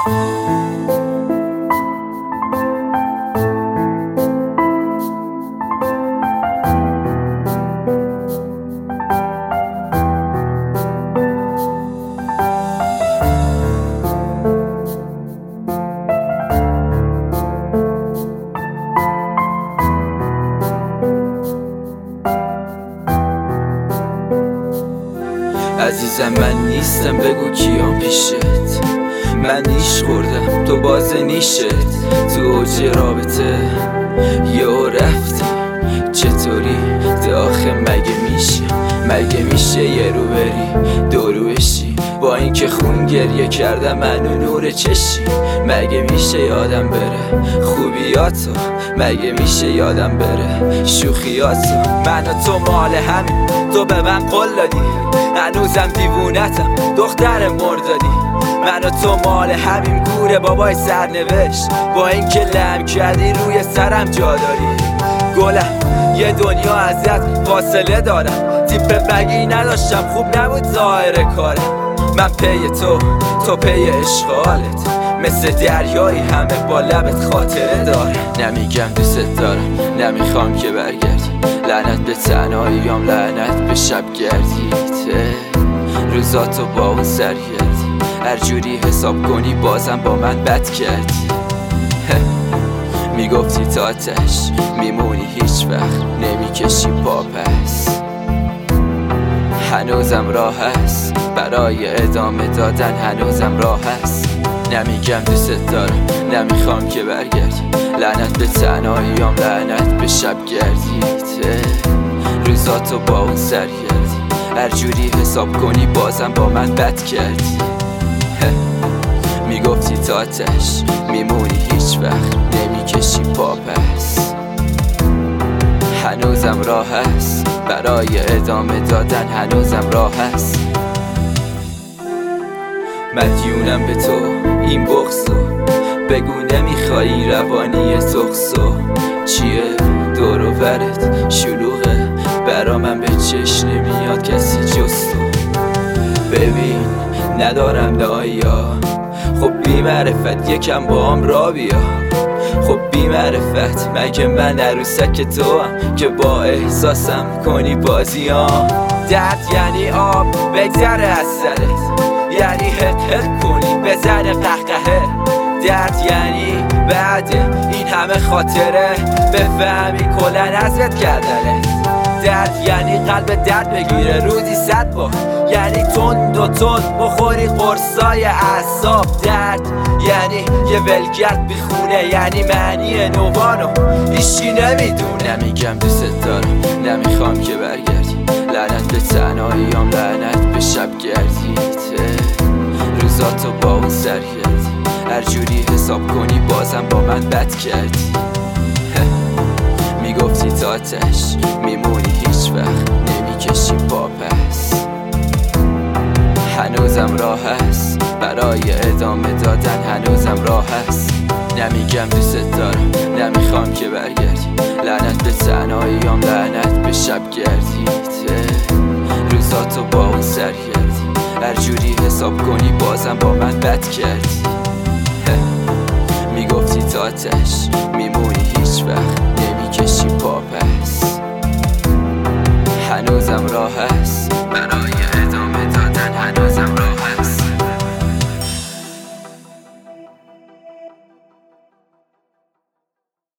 عزیزم من نیستم، بگو کیام پیشت. من نیش خوردم تو باز نیشت، تو اوج رابطه یهو رفتی. چطوری داخل مگه میشه یه رو بری دورو بشی؟ با اینکه خون گریه کردم منو نور چشی. مگه میشه یادم بره خوبیاتو؟ مگه میشه یادم بره شوخیاتو؟ من و تو مال همین، تو به من قول دادی، هنوزم دیوونتم دختر مردادی. من و تو مال همین گوره بابای سرنوشت، با اینکه لم کردی روی سرم جا داری. گلم یه دنیا ازت فاصله دارم، تیپ بگی نداشتم، خوب نبود ظاهر کارم. من پی تو پی اشغالت، مثل دریایی همه با لبت خاطره دارم. نمیگم دوست دارم، نمیخوام که برگردی، لعنت به تنهاییام، لعنت به شب گردیت. روزاتو با اون سر کردی، هر جوری حساب کنی بازم با من بد کردی. میگفتی تا آتش میمونی، هیچ وقت نمیکشی پا پس. هنوزم راه هست برای ادامه دادن، هنوزم راه هست. نمیگم دوست دارم، نمیخوام که برگردی، لعنت به تنهاییام، لعنت به شب گردیت. روزاتو با اون سر کردی، هر جوری حساب کنی بازم با من بد کردی. میگفتی تا آتش میمونی، هیچ وقت نمیکشی پا پس. هنوزم راه هست برای ادامه دادن، هنوزم راه هست. مدیونم به تو این بغضو، بگو نمیخوایی روانی تخصو. چیه دور و برت شلوغه، برا من به چشم نمیاد کسی جز تو. ببین ندارم دایا، خب بی معرفت یکم با هم را بیا. خب بی معرفت مگه من عروسک تو هم که با احساسم کنی بازیام؟ درد یعنی آب بگذره از سرت، یعنی هت کنی بزنه قهقهه. درد یعنی بعد این همه خاطره بفهمی کلن ازت کردنه. درد یعنی قلب درد بگیره روزی 100 بار، یعنی تند و تند بخوری قرصای اعصاب. درد یعنی یه ولگرد بیخونه، یعنی معنی نوانو هیچی نمیدونه. نمیگم دوست دارم، نمیخوام که برگردی، لعنت به تنهاییام، لعنت به شب گردیت. روزاتو با اون سر کردی، هر جوری حساب کنی بازم با من بد کردی. میگفتی تا آتش میمونی، هیچ وقت نمیکشی پا پس. هنوزم راه هست برای ادامه دادن، هنوزم راه هست. نمیگم دوست دارم، نمیخوام که برگردی، لعنت به تنهاییام، لعنت به شب گردیت. روزاتو با اون سر کردی، هر جوری حساب کنی بازم با من بد کردی. میگفتی تا آتش میمونی، هیچ وقت نمیکشی پا پس. هنوزم راه هست